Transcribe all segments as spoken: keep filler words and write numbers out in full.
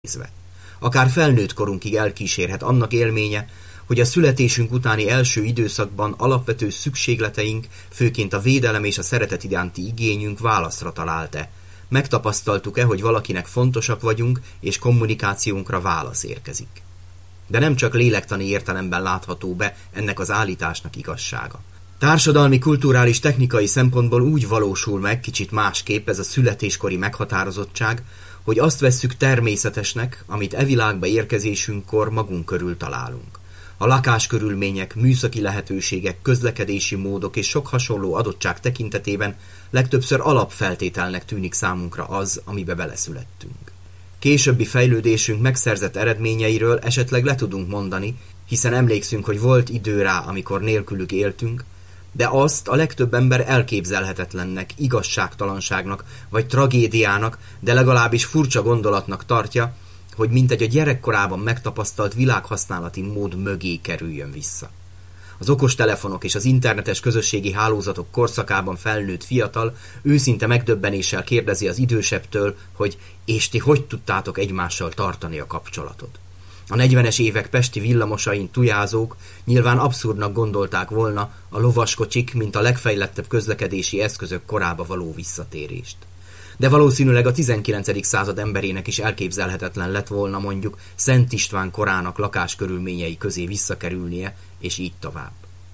Akár felnőtt korunkig elkísérhet annak élménye, hogy a születésünk utáni első időszakban alapvető szükségleteink, főként a védelem és a szeretet iránti igényünk válaszra talált-e. Megtapasztaltuk-e, hogy valakinek fontosak vagyunk, és kommunikációnkra válasz érkezik. De nem csak lélektani értelemben látható be ennek az állításnak igazsága. Társadalmi, kulturális, technikai szempontból úgy valósul meg kicsit másképp ez a születéskori meghatározottság, hogy azt vesszük természetesnek, amit e világba érkezésünkkor magunk körül találunk. A lakáskörülmények, műszaki lehetőségek, közlekedési módok és sok hasonló adottság tekintetében legtöbbször alapfeltételnek tűnik számunkra az, amibe beleszülettünk. Későbbi fejlődésünk megszerzett eredményeiről esetleg le tudunk mondani, hiszen emlékszünk, hogy volt idő rá, amikor nélkülük éltünk, de azt a legtöbb ember elképzelhetetlennek, igazságtalanságnak vagy tragédiának, de legalábbis furcsa gondolatnak tartja, hogy mintegy a gyerekkorában megtapasztalt világhasználati mód mögé kerüljön vissza. Az okostelefonok és az internetes közösségi hálózatok korszakában felnőtt fiatal őszinte megdöbbenéssel kérdezi az idősebbtől, hogy és ti hogy tudtátok egymással tartani a kapcsolatot. A negyvenes évek pesti villamosain tujázók nyilván abszurdnak gondolták volna a lovaskocsik, mint a legfejlettebb közlekedési eszközök korába való visszatérést. De valószínűleg a tizenkilencedik század emberének is elképzelhetetlen lett volna mondjuk Szent István korának lakáskörülményei közé visszakerülnie, és így tovább.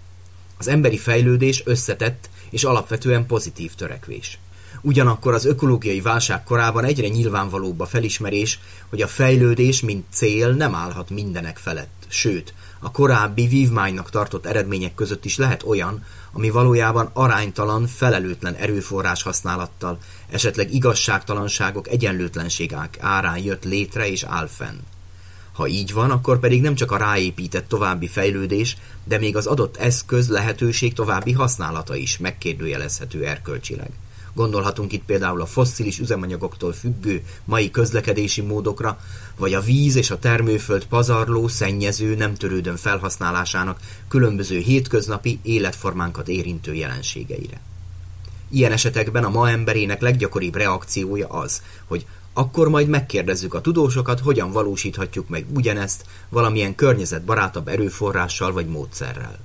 Az emberi fejlődés összetett és alapvetően pozitív törekvés. Ugyanakkor az ökológiai válság korában egyre nyilvánvalóbb a felismerés, hogy a fejlődés, mint cél nem állhat mindenek felett, sőt, a korábbi vívmánynak tartott eredmények között is lehet olyan, ami valójában aránytalan, felelőtlen erőforrás használattal, esetleg igazságtalanságok, egyenlőtlenségek árán jött létre és áll fenn. Ha így van, akkor pedig nem csak a ráépített további fejlődés, de még az adott eszköz, lehetőség további használata is megkérdőjelezhető erkölcsileg. Gondolhatunk itt például a fosszilis üzemanyagoktól függő mai közlekedési módokra, vagy a víz és a termőföld pazarló, szennyező, nem törődön felhasználásának különböző hétköznapi életformánkat érintő jelenségeire. Ilyen esetekben a ma emberének leggyakoribb reakciója az, hogy akkor majd megkérdezzük a tudósokat, hogyan valósíthatjuk meg ugyanezt valamilyen környezetbarátabb erőforrással vagy módszerrel.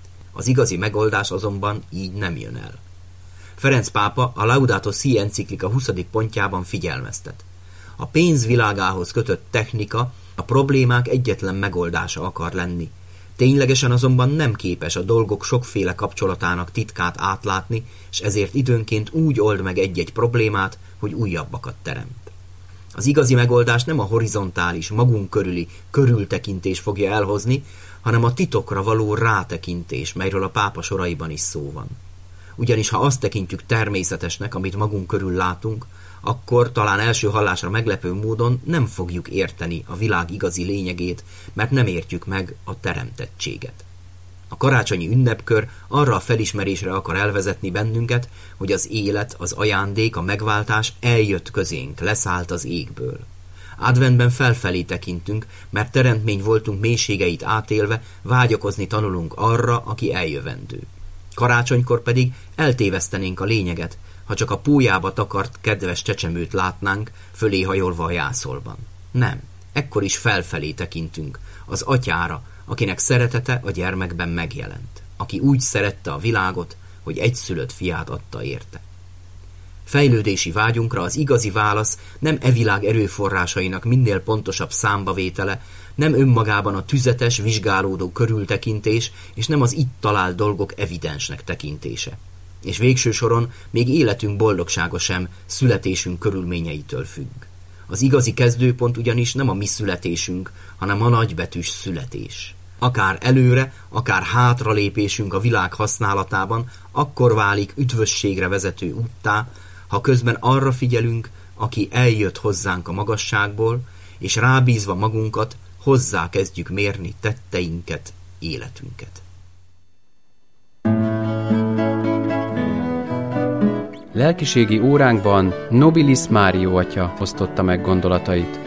Az igazi megoldás azonban így nem jön el. Ferenc pápa a Laudato Si enciklika huszadik pontjában figyelmeztet. A pénz világához kötött technika a problémák egyetlen megoldása akar lenni. Ténylegesen azonban nem képes a dolgok sokféle kapcsolatának titkát átlátni, és ezért időnként úgy old meg egy-egy problémát, hogy újabbakat teremt. Az igazi megoldás nem a horizontális, magunk körüli körültekintés fogja elhozni, hanem a titokra való rátekintés, melyről a pápa soraiban is szó van. Ugyanis ha azt tekintjük természetesnek, amit magunk körül látunk, akkor talán első hallásra meglepő módon nem fogjuk érteni a világ igazi lényegét, mert nem értjük meg a teremtettséget. A karácsonyi ünnepkör arra a felismerésre akar elvezetni bennünket, hogy az élet, az ajándék, a megváltás eljött közénk, leszállt az égből. Adventben felfelé tekintünk, mert teremtmény voltunk mélységeit átélve, vágyakozni tanulunk arra, aki eljövendő. Karácsonykor pedig eltévesztenénk a lényeget, ha csak a pólyába takart kedves csecsemőt látnánk, fölé hajolva a jászolban. Nem, ekkor is felfelé tekintünk, az atyára, akinek szeretete a gyermekben megjelent, aki úgy szerette a világot, hogy egyszülött fiát adta érte. Fejlődési vágyunkra az igazi válasz nem e világ erőforrásainak minél pontosabb számbavétele, nem önmagában a tüzetes, vizsgálódó körültekintés, és nem az itt talált dolgok evidensnek tekintése. És végső soron még életünk boldogsága sem születésünk körülményeitől függ. Az igazi kezdőpont ugyanis nem a mi születésünk, hanem a nagybetűs születés. Akár előre, akár hátralépésünk a világ használatában, akkor válik üdvösségre vezető úttá, ha közben arra figyelünk, aki eljött hozzánk a magasságból, és rábízva magunkat, hozzá kezdjük mérni tetteinket, életünket. Lelkiségi óránkban Nobilis Mário atya osztotta meg gondolatait.